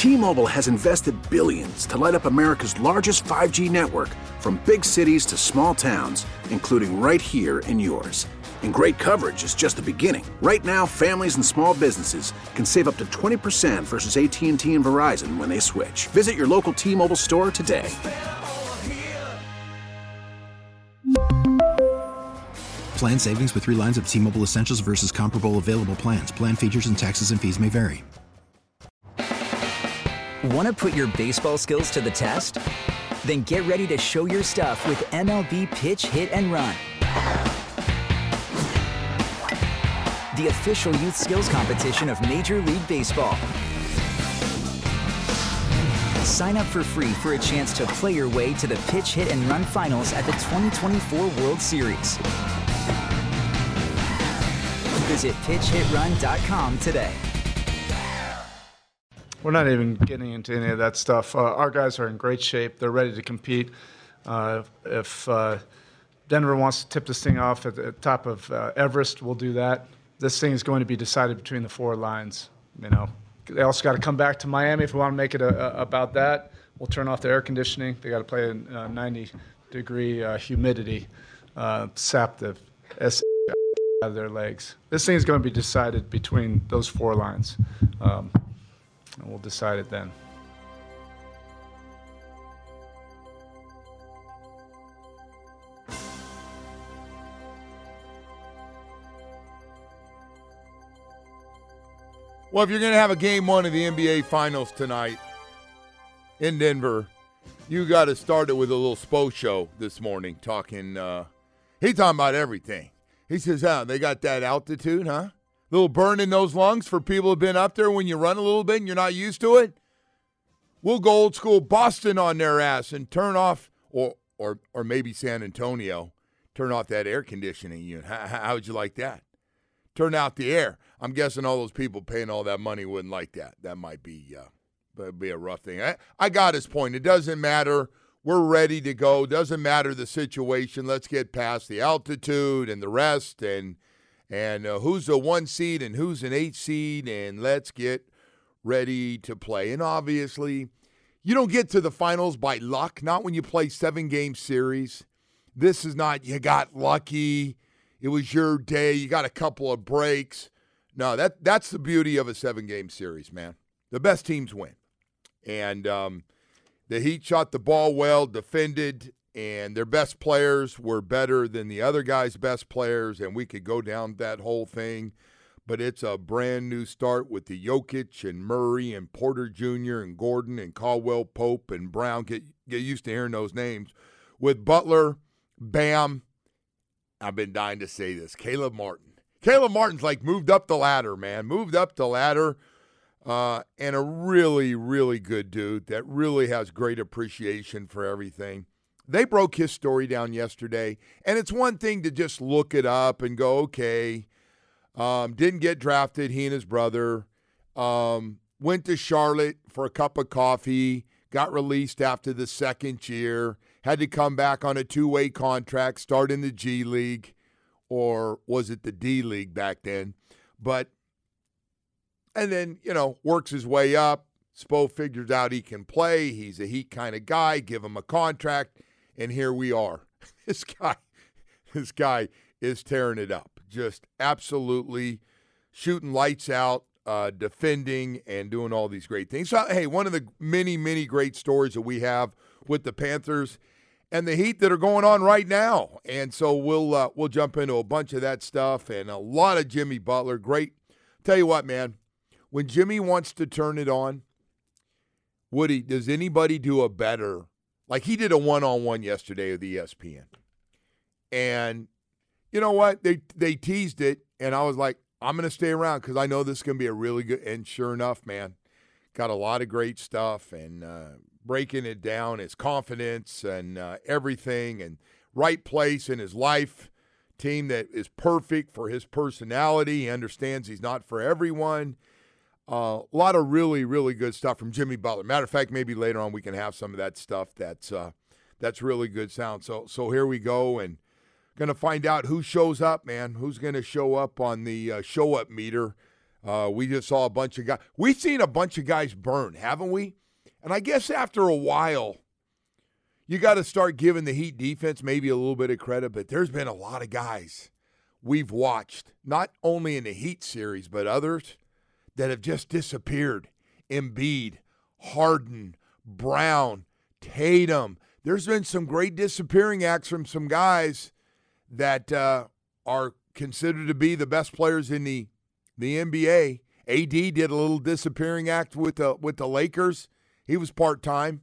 T-Mobile has invested billions to light up America's largest 5G network, from big cities to small towns, including right here in yours. And great coverage is just the beginning. Right now, families and small businesses can save up to 20% versus AT&T and Verizon when they switch. Visit your local T-Mobile store today. Plan savings with 3 lines of T-Mobile Essentials versus comparable available plans. Plan features and taxes and fees may vary. Want to put your baseball skills to the test? Then get ready to show your stuff with MLB Pitch, Hit, and Run, the official youth skills competition of Major League Baseball. Sign up for free for a chance to play your way to the Pitch, Hit, and Run finals at the 2024 World Series. Visit pitchhitrun.com today. We're not even getting into any of that stuff. Our guys are in great shape. They're ready to compete. If Denver wants to tip this thing off at the top of Everest, we'll do that. This thing is going to be decided between the 4 lines. You know, they also got to come back to Miami if we want to make it about that. We'll turn off the air conditioning. They got to play in 90-degree humidity, sap the out of their legs. This thing is going to be decided between those 4 lines, and we'll decide it then. Well, if you're going to have a game 1 of the NBA Finals tonight in Denver, you got to start it with a little Spo show this morning. He's talking about everything. He says, they got that altitude, huh? Little burn in those lungs for people who've been up there when you run a little bit and you're not used to it. We'll go old school Boston on their ass and turn off, or maybe San Antonio, turn off that air conditioning unit. How would you like that? Turn out the air. I'm guessing all those people paying all that money wouldn't like that. That might be a rough thing. I got his point. It doesn't matter. We're ready to go. Doesn't matter the situation. Let's get past the altitude and the rest and who's a 1 seed and who's an 8 seed, and let's get ready to play. And obviously, you don't get to the finals by luck, not when you play 7-game series. This is not you got lucky, it was your day, you got a couple of breaks. No, that's the beauty of a 7-game series, man. The best teams win. And the Heat shot the ball well, defended, and their best players were better than the other guys' best players, and we could go down that whole thing. But it's a brand new start with the Jokic and Murray and Porter Jr. and Gordon and Caldwell Pope and Brown. Get used to hearing those names. With Butler, Bam, I've been dying to say this, Caleb Martin. Caleb Martin's like moved up the ladder, man. Moved up the ladder. And a really, really good dude that really has great appreciation for everything. They broke his story down yesterday, and it's one thing to just look it up and go, okay, didn't get drafted, he and his brother, went to Charlotte for a cup of coffee, got released after the 2nd year, had to come back on a 2-way contract, start in the G League, or was it the D League back then? And then, works his way up. Spo figures out he can play. He's a Heat kind of guy. Give him a contract, and here we are. This guy is tearing it up. Just absolutely shooting lights out, defending, and doing all these great things. So, hey, one of the many, many great stories that we have with the Panthers and the Heat that are going on right now. And so we'll jump into a bunch of that stuff and a lot of Jimmy Butler. Great. Tell you what, man. When Jimmy wants to turn it on, Woody, does anybody do a better? Like he did a one-on-one yesterday with ESPN. And you know what? They teased it, and I was like, I'm going to stay around because I know this is going to be a really good. And sure enough, man, got a lot of great stuff and breaking it down, his confidence and everything, and right place in his life, team that is perfect for his personality. He understands he's not for everyone. A lot of really, really good stuff from Jimmy Butler. Matter of fact, maybe later on we can have some of that stuff that's really good sound. So here we go, and going to find out who shows up, man. Who's going to show up on the show-up meter We just saw a bunch of guys. We've seen a bunch of guys burn, haven't we? And I guess after a while, you got to start giving the Heat defense maybe a little bit of credit, but there's been a lot of guys we've watched, not only in the Heat series, but others that have just disappeared. Embiid, Harden, Brown, Tatum. There's been some great disappearing acts from some guys that are considered to be the best players in the NBA. AD did a little disappearing act with the Lakers. He was part-time.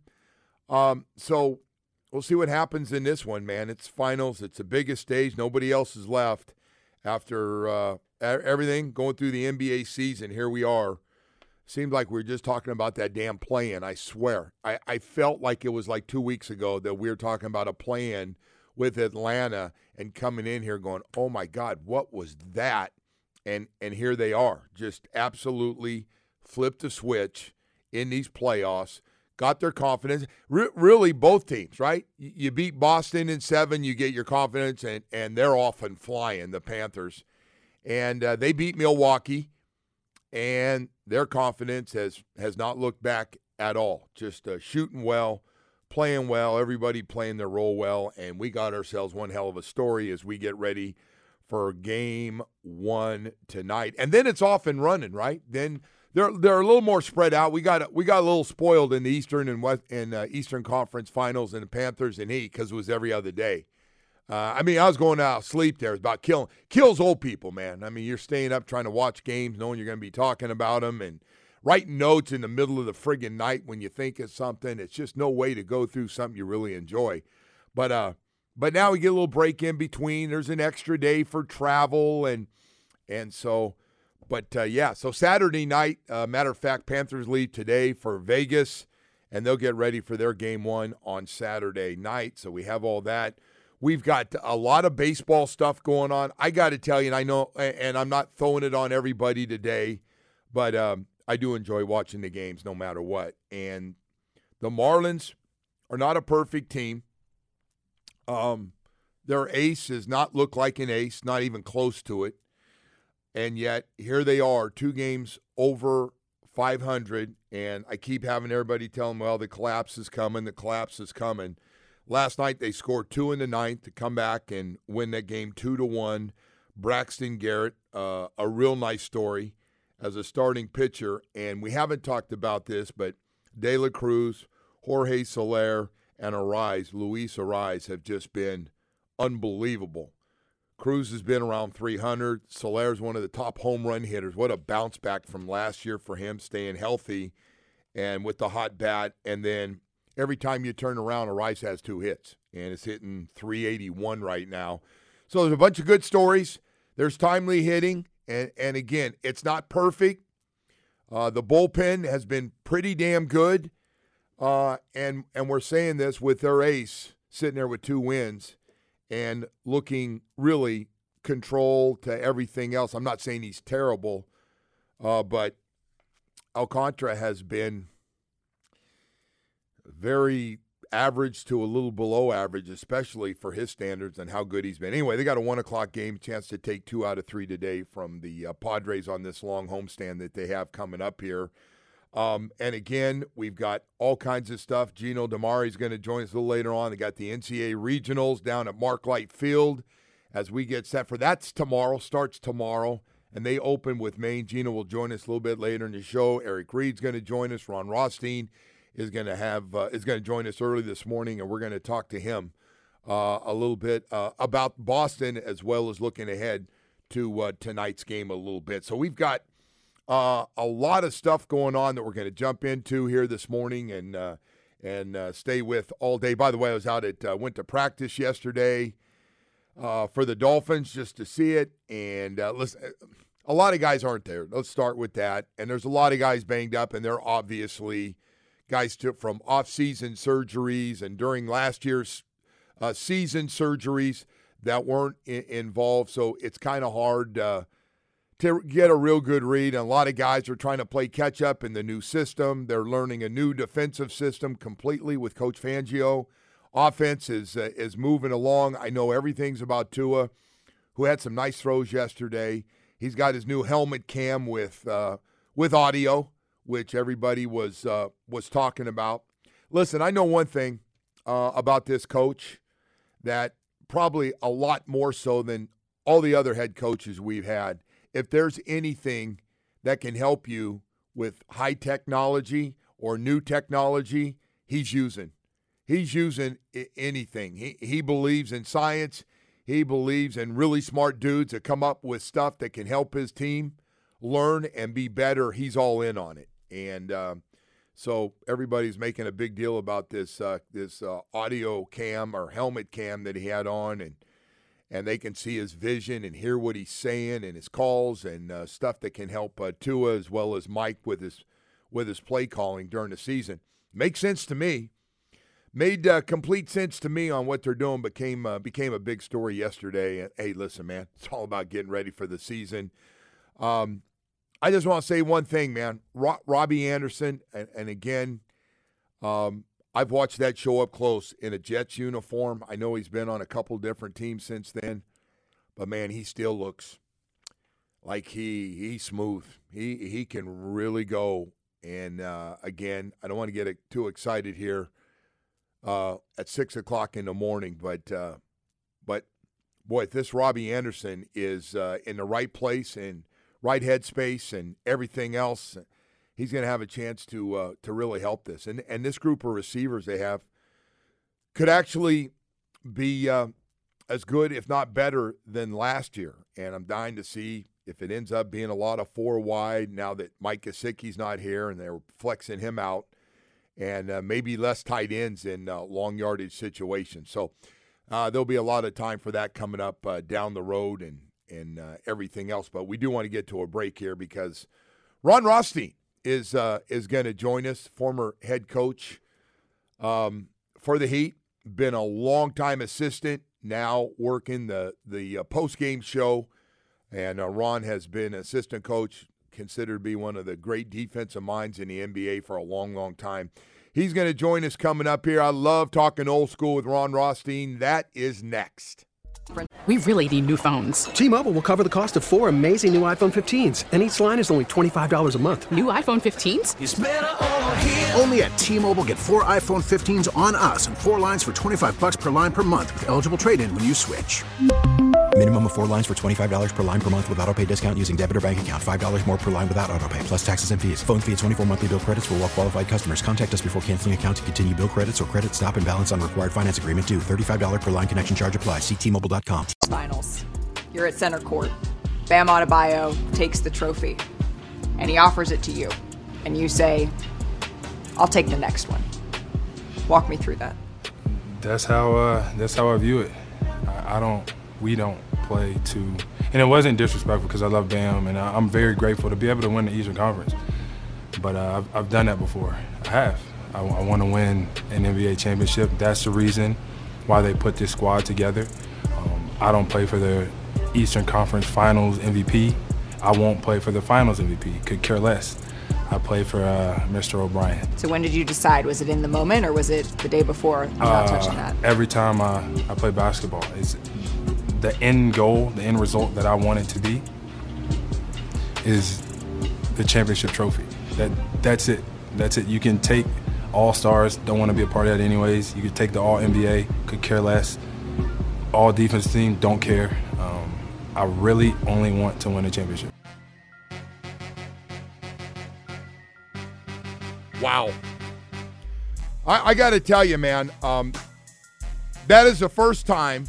So we'll see what happens in this one, man. It's finals. It's the biggest stage. Nobody else is left after everything going through the NBA season. Here we are. Seemed like we were just talking about that damn play-in, I swear. I felt like it was like 2 weeks ago that we were talking about a play-in with Atlanta and coming in here going, oh, my God, what was that? And here they are, just absolutely flipped the switch in these playoffs, got their confidence. Really, both teams, right? You beat Boston in 7, you get your confidence, and they're off and flying, the Panthers. And they beat Milwaukee, and their confidence has not looked back at all. Just shooting well, playing well, everybody playing their role well, and we got ourselves one hell of a story as we get ready for game 1 tonight. And then it's off and running, right? Then they're a little more spread out. We got a little spoiled in the Eastern and Eastern Conference Finals and the Panthers and Heat because it was every other day. I was going out sleep there. It was about kills old people, man. I mean, you're staying up trying to watch games, knowing you're going to be talking about them and writing notes in the middle of the friggin' night when you think of something. It's just no way to go through something you really enjoy. But now we get a little break in between. There's an extra day for travel and so. But, so Saturday night, matter of fact, Panthers leave today for Vegas, and they'll get ready for their game 1 on Saturday night. So we have all that. We've got a lot of baseball stuff going on. I got to tell you, and I know, and I'm not throwing it on everybody today, but I do enjoy watching the games no matter what. And the Marlins are not a perfect team. Their ace does not look like an ace, not even close to it. And yet, here they are, 2 games over 500, and I keep having everybody tell them, well, the collapse is coming. Last night, they scored 2 in the 9th to come back and win that game 2-1. Braxton Garrett, a real nice story as a starting pitcher, and we haven't talked about this, but De La Cruz, Jorge Soler, and Luis Arraez have just been unbelievable. Cruz has been around 300. Soler's one of the top home run hitters. What a bounce back from last year for him, staying healthy and with the hot bat. And then every time you turn around, Arraez has 2 hits, and it's hitting 381 right now. So there's a bunch of good stories. There's timely hitting, and again, it's not perfect. The bullpen has been pretty damn good, and we're saying this with their ace sitting there with 2 wins. And looking really control to everything else. I'm not saying he's terrible, but Alcantara has been very average to a little below average, especially for his standards and how good he's been. Anyway, they got a 1 o'clock game, chance to take 2 out of 3 today from the Padres on this long homestand that they have coming up here. And again, we've got all kinds of stuff. Gino Damari is going to join us a little later on. They got the NCAA regionals down at Marklight Field as we get set for that's tomorrow, starts tomorrow, and they open with Maine. Gino will join us a little bit later in the show. Eric Reed's going to join us. Ron Rothstein is going to join us early this morning, and we're going to talk to him a little bit about Boston as well as looking ahead to tonight's game a little bit. So we've got a lot of stuff going on that we're going to jump into here this morning and stay with all day. By the way, I was out went to practice yesterday for the Dolphins just to see it. And listen, a lot of guys aren't there. Let's start with that. And there's a lot of guys banged up, and they're obviously guys from off-season surgeries and during last year's season surgeries that weren't involved. So it's kind of hard to get a real good read. And a lot of guys are trying to play catch-up in the new system. They're learning a new defensive system completely with Coach Fangio. Offense is moving along. I know everything's about Tua, who had some nice throws yesterday. He's got his new helmet cam with audio, which everybody was talking about. Listen, I know one thing about this coach that probably a lot more so than all the other head coaches we've had. If there's anything that can help you with high technology or new technology, he's using. He's using anything. He believes in science. He believes in really smart dudes that come up with stuff that can help his team learn and be better. He's all in on it. And so everybody's making a big deal about this audio cam or helmet cam that he had on, and they can see his vision and hear what he's saying and his calls and stuff that can help Tua as well as Mike with his play calling during the season. Makes sense to me. Made complete sense to me on what they're doing. Became a big story yesterday. And, hey, listen, man, it's all about getting ready for the season. I just want to say one thing, man. Robbie Anderson, and again, I've watched that show up close in a Jets uniform. I know he's been on a couple different teams since then, but man, he still looks like he's smooth. He can really go. And again, I don't want to get too excited here at 6 o'clock in the morning, but boy, if this Robbie Anderson is in the right place and right headspace and everything else, he's going to have a chance to really help this. And this group of receivers they have could actually be as good, if not better, than last year. And I'm dying to see if it ends up being a lot of 4 wide now that Mike Gesicki's not here and they're flexing him out, and maybe less tight ends in long yardage situations. So there'll be a lot of time for that coming up down the road and everything else. But we do want to get to a break here because Ron Rothstein is going to join us, former head coach for the Heat, been a long-time assistant, now working the post-game show. And Ron has been assistant coach, considered to be one of the great defensive minds in the NBA for a long, long time. He's going to join us coming up here. I love talking old school with Ron Rothstein. That is next. We really need new phones. T-Mobile will cover the cost of 4 amazing new iPhone 15s, and each line is only $25 a month. New iPhone 15s? It's better over here. Only at T-Mobile, get 4 iPhone 15s on us and 4 lines for $25 per line per month with eligible trade-in when you switch. Minimum of 4 lines for $25 per line per month with autopay discount using debit or bank account. $5 more per line without autopay, plus taxes and fees. Phone fee at 24 monthly bill credits for well-qualified customers. Contact us before canceling account to continue bill credits or credit stop and balance on required finance agreement due. $35 per line connection charge applies. See T-Mobile.com. Finals. You're at center court. Bam Adebayo takes the trophy, and he offers it to you. And you say, I'll take the next one. Walk me through that. That's how I view it. We don't play to, and it wasn't disrespectful because I love Bam, and I'm very grateful to be able to win the Eastern Conference. But I've done that before. I want to win an NBA championship. That's the reason why they put this squad together. I don't play for the Eastern Conference Finals MVP. I won't play for the Finals MVP. Could care less. I play for Mr. O'Brien. So when did you decide? Was it in the moment, or was it the day before? I'm not touching that. Every time I play basketball, it's the end goal, the end result that I want it to be is the championship trophy. That's it. That's it. You can take All-Stars, don't want to be a part of that anyways. You could take the All-NBA, could care less. All defense team, don't care. I really only want to win a championship. Wow. I got to tell you, man, that is the first time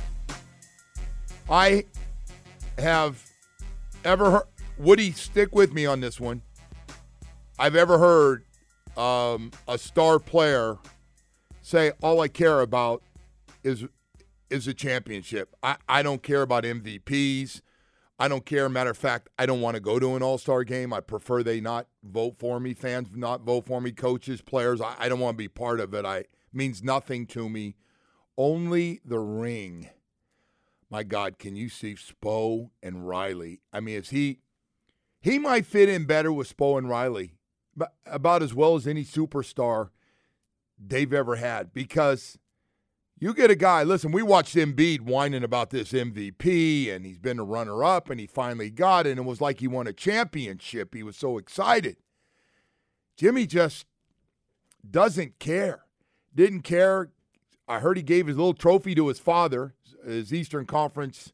I have ever heard, Woody, stick with me on this one, I've ever heard a star player say, all I care about is a championship. I don't care about MVPs. I don't care. Matter of fact, I don't want to go to an all-star game. I prefer they not vote for me, fans not vote for me, coaches, players. I don't want to be part of it. It means nothing to me. Only the ring. My God, can you see Spo and Riley? I mean, he might fit in better with Spo and Riley, but about as well as any superstar they've ever had, because You get a guy, listen, we watched Embiid whining about this MVP, and he's been a runner-up, and he finally got it, and it was like he won a championship. He was so excited. Jimmy just doesn't care. Didn't care. I heard he gave his little trophy to his father, his Eastern Conference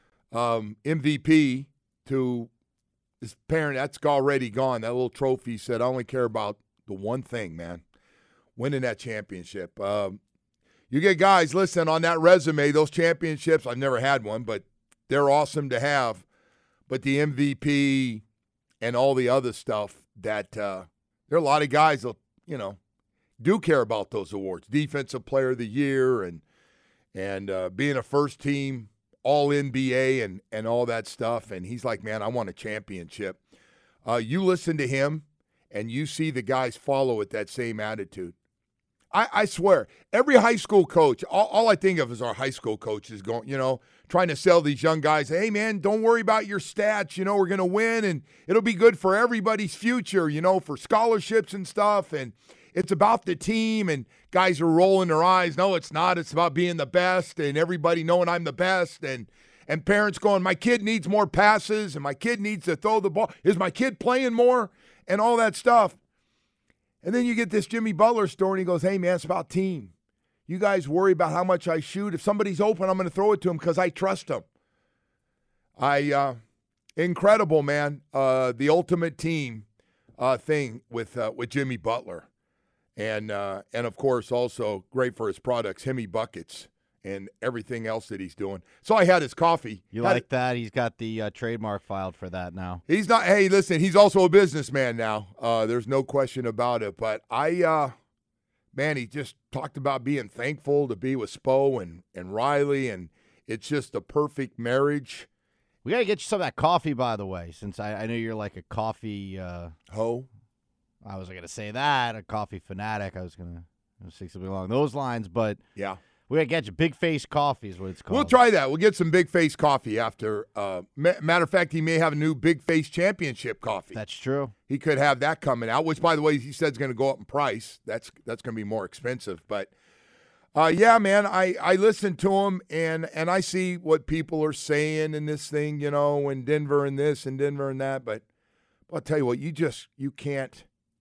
MVP, to his parent. That's already gone. That little trophy said, I only care about the one thing, man, winning that championship. You get guys, listen, on that resume, those championships, I've never had one, but they're awesome to have. But the MVP and all the other stuff that there are a lot of guys that, do care about those awards. Defensive Player of the Year and being a first-team All-NBA and all that stuff. And he's like, man, I want a championship. You listen to him, and you see the guys follow with that same attitude. I swear, every high school coach, all I think of is our high school coaches going, trying to sell these young guys, hey, man, don't worry about your stats. We're going to win, and it'll be good for everybody's future, for scholarships and stuff. And it's about the team, and guys are rolling their eyes. No, it's not. It's about being the best and everybody knowing I'm the best. And parents going, my kid needs more passes, and my kid needs to throw the ball. Is my kid playing more? And all that stuff. And then you get this Jimmy Butler story, and he goes, hey, man, it's about team. You guys worry about how much I shoot. If somebody's open, I'm going to throw it to him because I trust him. Incredible, man. The ultimate team thing with Jimmy Butler. And of course, also great for his products, Hemi Buckets, and everything else that he's doing. So I had his coffee. You like that? He's got the trademark filed for that now. He's not. Hey, listen, he's also a businessman now. There's no question about it. But man, he just talked about being thankful to be with Spo and Riley, and it's just a perfect marriage. We got to get you some of that coffee, by the way, since I know you're like a coffee hoe. I was going to say that, a coffee fanatic. I was going to say something along those lines, but yeah. We got to get you Big Face Coffee is what it's called. We'll try that. We'll get some Big Face Coffee after. Matter of fact, he may have a new Big Face Championship coffee. That's true. He could have that coming out, which, by the way, he said is going to go up in price. That's going to be more expensive. But, yeah, man, I listen to him, and I see what people are saying in this thing, in Denver and this and Denver and that. But I'll tell you what, you can't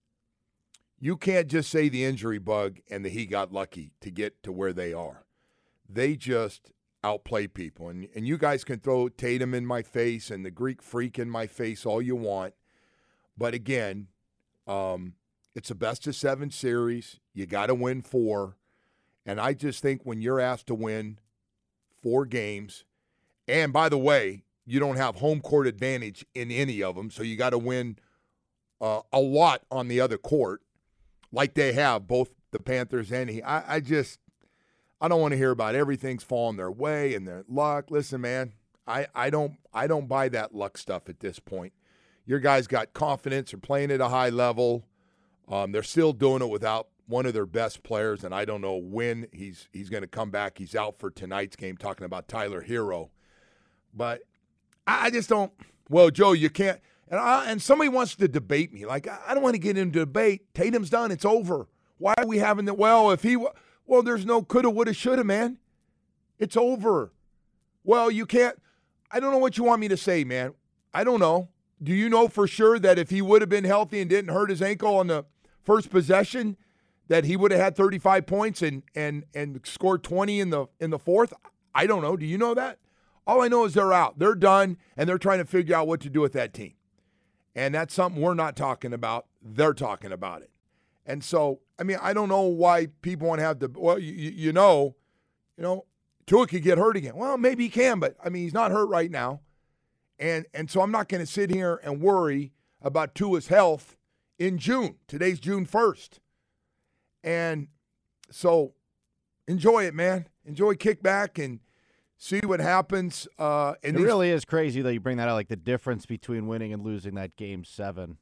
just say the injury bug and that he got lucky to get to where they are. They just outplay people. And you guys can throw Tatum in my face and the Greek Freak in my face all you want. But again, it's a best-of-7 series. You got to win 4. And I just think when you're asked to win 4 games, and by the way, you don't have home court advantage in any of them, so you got to win a lot on the other court. Like they have, both the Panthers and he. I don't want to hear about everything's falling their way and their luck. Listen, man, I don't buy that luck stuff at this point. Your guys got confidence. They're playing at a high level. They're still doing it without one of their best players, and I don't know when he's going to come back. He's out for tonight's game, talking about Tyler Hero. But I just don't. Well, Joe, you can't. And somebody wants to debate me. Like, I don't want to get into debate. Tatum's done. It's over. Why are we having that? Well, there's no coulda, woulda, shoulda, man. It's over. Well, you can't. I don't know what you want me to say, man. I don't know. Do you know for sure that if he would have been healthy and didn't hurt his ankle on the first possession, that he would have had 35 points and scored 20 in the fourth? I don't know. Do you know that? All I know is they're out. They're done, and they're trying to figure out what to do with that team. And that's something we're not talking about. They're talking about it. And so, I mean, I don't know why people want to have the, well, you know, Tua could get hurt again. Well, maybe he can, but, I mean, he's not hurt right now. And so I'm not going to sit here and worry about Tua's health in June. Today's June 1st. And so enjoy it, man. Enjoy kickback and see what happens. It really is crazy, though, you bring that out, like the difference between winning and losing that Game 7.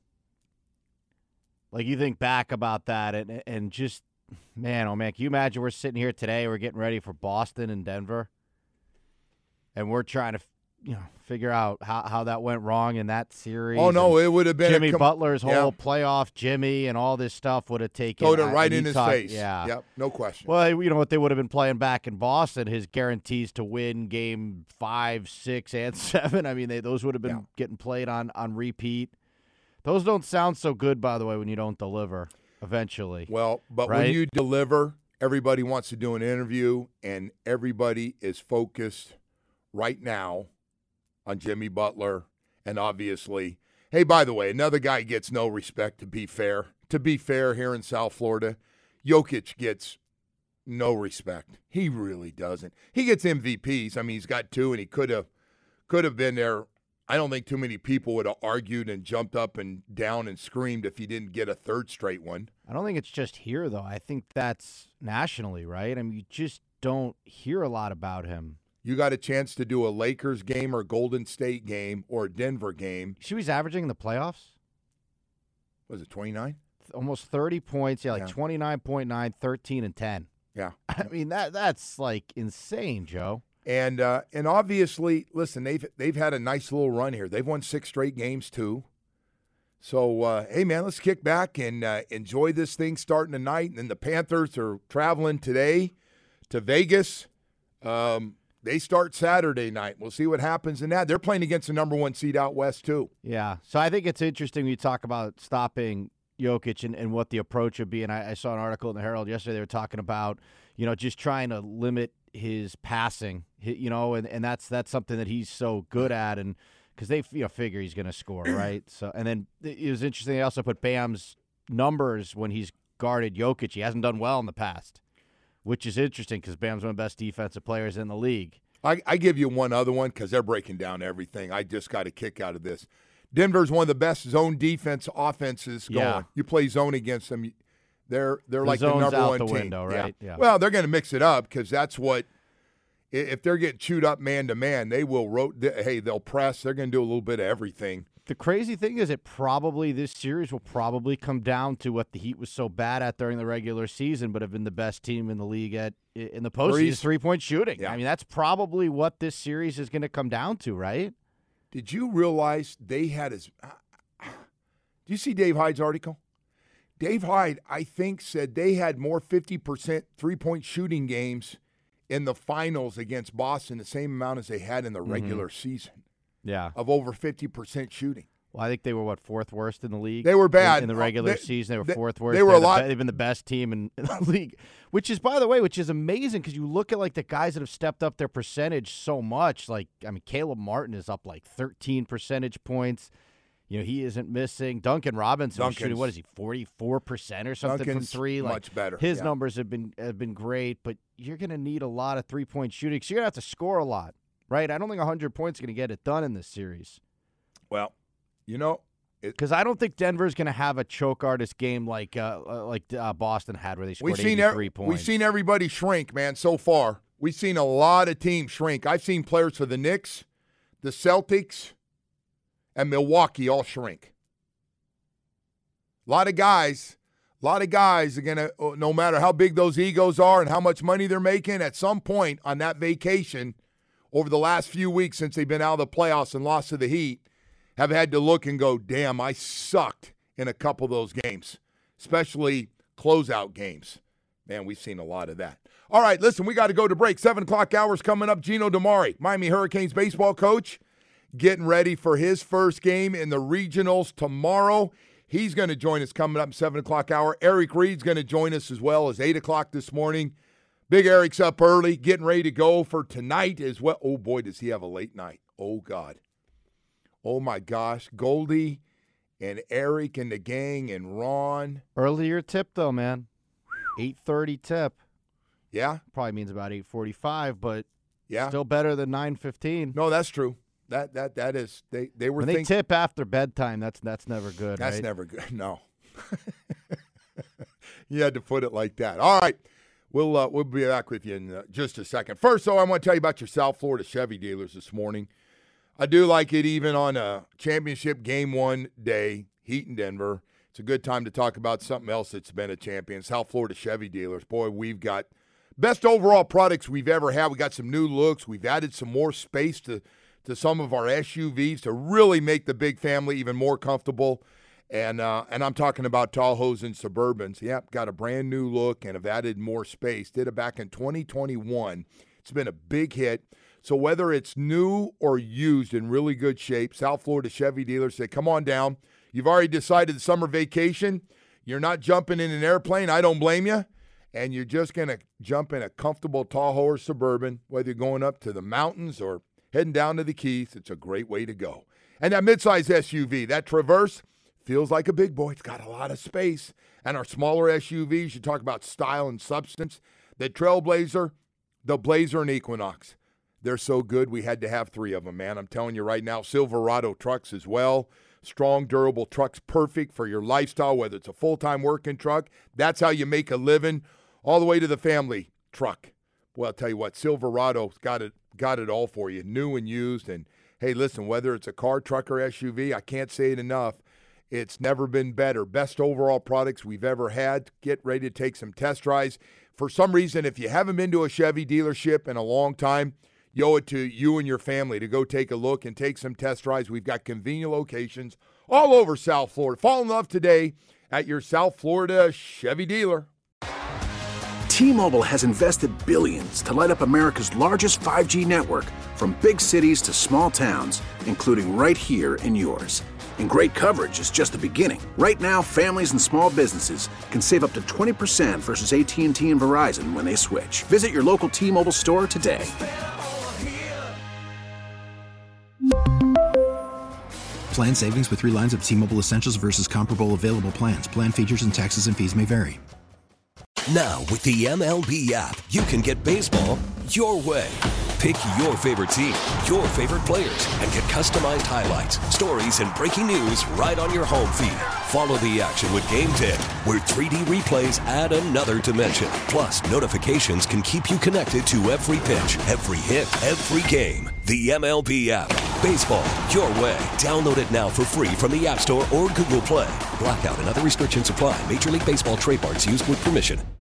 Like, you think back about that and just, man, oh, man, can you imagine we're sitting here today, we're getting ready for Boston and Denver, and we're trying to figure out how that went wrong in that series. Oh, no, it would have been Jimmy Butler's whole playoff Jimmy and all this stuff would have taken. Throwed it right in his face. Yeah. Yep, no question. Well, you know what they would have been playing back in Boston, his guarantees to win game 5, 6, and 7. I mean, those would have been getting played on repeat. Those don't sound so good, by the way, when you don't deliver eventually. Well, but right? when you deliver, everybody wants to do an interview, and everybody is focused right now on Jimmy Butler, and obviously, hey, by the way, another guy gets no respect, to be fair. To be fair, here in South Florida, Jokic gets no respect. He really doesn't. He gets MVPs. I mean, he's got 2, and he could have been there. I don't think too many people would have argued and jumped up and down and screamed if he didn't get a 3rd straight one. I don't think it's just here, though. I think that's nationally, right? I mean, you just don't hear a lot about him. You got a chance to do a Lakers game or Golden State game or a Denver game. You see what he's averaging in the playoffs? Was it 29? Almost 30 points. Yeah, 29.9, 13, and 10. Yeah. I mean, that's like insane, Joe. And obviously, listen, they've had a nice little run here. They've won 6 straight games, too. So, hey, man, let's kick back and enjoy this thing starting tonight. And then the Panthers are traveling today to Vegas. They start Saturday night. We'll see what happens in that. They're playing against the number 1 seed out west, too. Yeah. So I think it's interesting when you talk about stopping Jokic and what the approach would be. And I saw an article in the Herald yesterday. They were talking about, just trying to limit his passing, and that's something that he's so good at. And because they figure he's going to score, right? So, and then it was interesting. They also put Bam's numbers when he's guarded Jokic. He hasn't done well in the past, which is interesting because Bam's one of the best defensive players in the league. I give you one other one because they're breaking down everything. I just got a kick out of this. Denver's one of the best zone defense offenses going. Yeah. You play zone against them, they're like the zone's number out 1 the team. window, right? Yeah. Well, they're going to mix it up because that's what – if they're getting chewed up man-to-man, they will they'll press. They're going to do a little bit of everything. The crazy thing is this series will probably come down to what the Heat was so bad at during the regular season but have been the best team in the league in the postseason, three-point shooting. Yeah. I mean, that's probably what this series is going to come down to, right? Did you realize they had his do you see Dave Hyde's article? Dave Hyde, I think, said they had more 50% three-point shooting games in the finals against Boston, the same amount as they had in the regular season. Yeah. Of over 50% shooting. Well, I think they were, 4th worst in the league? They were bad. In the regular season, they were 4th worst. They were They've been the best team in the league, which is, by the way, amazing because you look at, like, the guys that have stepped up their percentage so much. Like, I mean, Caleb Martin is up, like, 13 percentage points. He isn't missing. Duncan Robinson was shooting, 44% or something from 3? Like, much better. His numbers have been great, but you're going to need a lot of three-point shooting. So you're going to have to score a lot, right? I don't think 100 points is going to get it done in this series. Well, because I don't think Denver's going to have a choke artist game like Boston had where they scored 83 points. We've seen everybody shrink, man, so far. We've seen a lot of teams shrink. I've seen players for the Knicks, the Celtics, and Milwaukee all shrink. A lot of guys are going to, no matter how big those egos are and how much money they're making, at some point on that vacation over the last few weeks since they've been out of the playoffs and lost to the Heat, have had to look and go, damn, I sucked in a couple of those games, especially closeout games. Man, we've seen a lot of that. All right, listen, we got to go to break. 7 o'clock hours coming up. Gino DiMare, Miami Hurricanes baseball coach, getting ready for his first game in the regionals tomorrow. He's going to join us coming up 7 o'clock hour. Eric Reed's going to join us as well as 8 o'clock this morning. Big Eric's up early, getting ready to go for tonight as well. Oh, boy, does he have a late night. Oh, God. Oh, my gosh. Goldie and Eric and the gang and Ron. Earlier tip, though, man. 8:30 tip. Yeah? Probably means about 8:45, but yeah, still better than 9:15. No, that's true. That is they were. When they tip after bedtime, that's never good. That's right? never good. No. You had to put it like that. All right. We'll be back with you in just a second. First, though, I want to tell you about your South Florida Chevy dealers this morning. I do like it even on a championship game 1 day, Heat in Denver. It's a good time to talk about something else that's been a champion. South Florida Chevy dealers. Boy, we've got best overall products we've ever had. We got some new looks. We've added some more space to to some of our SUVs to really make the big family even more comfortable. And I'm talking about Tahoes and Suburbans. Yep, got a brand new look and have added more space. Did it back in 2021. It's been a big hit. So whether it's new or used in really good shape, South Florida Chevy dealers say, come on down. You've already decided the summer vacation. You're not jumping in an airplane. I don't blame you. And you're just going to jump in a comfortable Tahoe or Suburban, whether you're going up to the mountains or heading down to the Keys. It's a great way to go. And that midsize SUV, that Traverse, feels like a big boy. It's got a lot of space. And our smaller SUVs, you talk about style and substance. The Trailblazer, the Blazer, and Equinox. They're so good, we had to have 3 of them, man. I'm telling you right now, Silverado trucks as well. Strong, durable trucks, perfect for your lifestyle, whether it's a full-time working truck. That's how you make a living, all the way to the family truck. Well, I'll tell you what, Silverado's got it all for you, new and used. And, hey, listen, whether it's a car, truck, or SUV, I can't say it enough. It's never been better. Best overall products we've ever had. Get ready to take some test drives. For some reason, if you haven't been to a Chevy dealership in a long time, you owe it to you and your family to go take a look and take some test drives. We've got convenient locations all over South Florida. Fall in love today at your South Florida Chevy dealer. T-Mobile has invested billions to light up America's largest 5G network, from big cities to small towns, including right here in yours. And great coverage is just the beginning. Right now, families and small businesses can save up to 20% versus AT&T and Verizon when they switch. Visit your local T-Mobile store today. Plan savings with 3 lines of T-Mobile Essentials versus comparable available plans. Plan features and taxes and fees may vary. Now, with the MLB app, you can get baseball your way. Pick your favorite team, your favorite players, and get customized highlights, stories, and breaking news right on your home feed. Follow the action with Game Tip, where 3D replays add another dimension. Plus, notifications can keep you connected to every pitch, every hit, every game. The MLB app. Baseball your way. Download it now for free from the App Store or Google Play. Blackout and other restrictions apply. Major League Baseball trademarks used with permission.